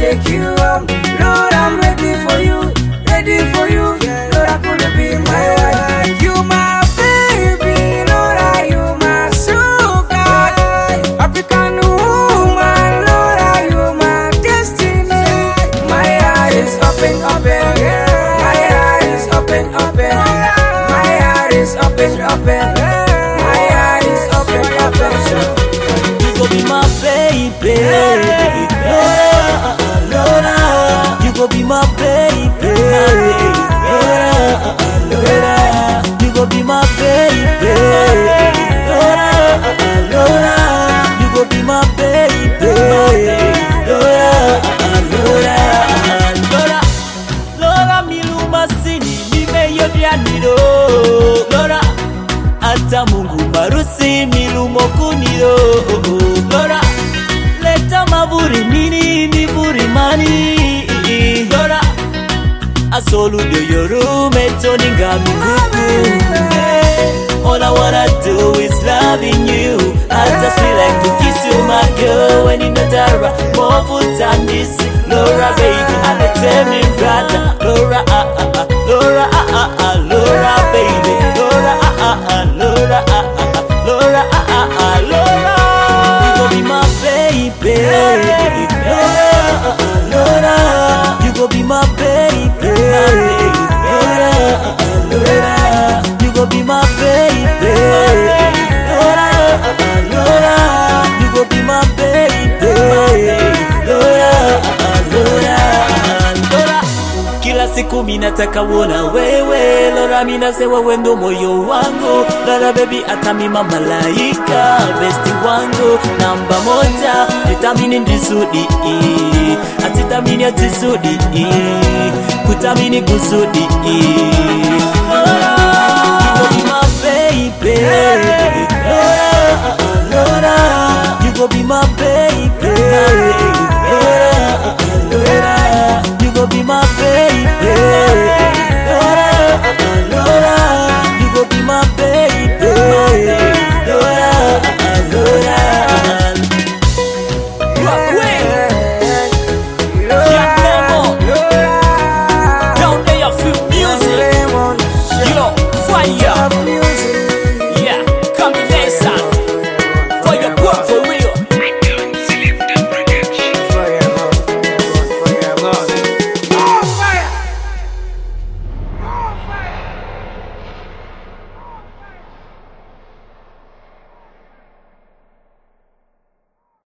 take you home. Lord, I'm ready for you, ready for you. Lord, I could be my wife. You my baby, Lord, are you my sugar? African woman, Lord, are you my destiny? My heart is open, open. My heart is open, open. My heart is open, open. My heart is open, open. You go be my baby, Laura. You go be my baby, Laura. You go be my baby, Laura. You go be my baby, Laura. Laura miluma sini nimeyo dianiro, Laura. Ata Mungu marusi milumo kuniro, Laura. Leta mavuri mini mivuri mani, Laura. Asolu do yoru metoni ngami kuku. All I wanna do is loving you. I just feel like to kiss you, my girl. When in the dara, more food than this, Laura baby. I let tell me brother, Laura Laura Laura baby, Laura Laura Laura Laura. You go be my baby, Laura. You go be my baby, Laura. You go be my baby, Laura. You go be my baby, Laura. Kila siku minataka wona wewe, Laura. Minase wewe ndo moyo wangu, Laura baby. Atamima malaika, besti wangu namba moja. Vitamini ndisudi, atitamini atisudi, kutamini kusudi, Laura. You go be my baby, Laura. You go be my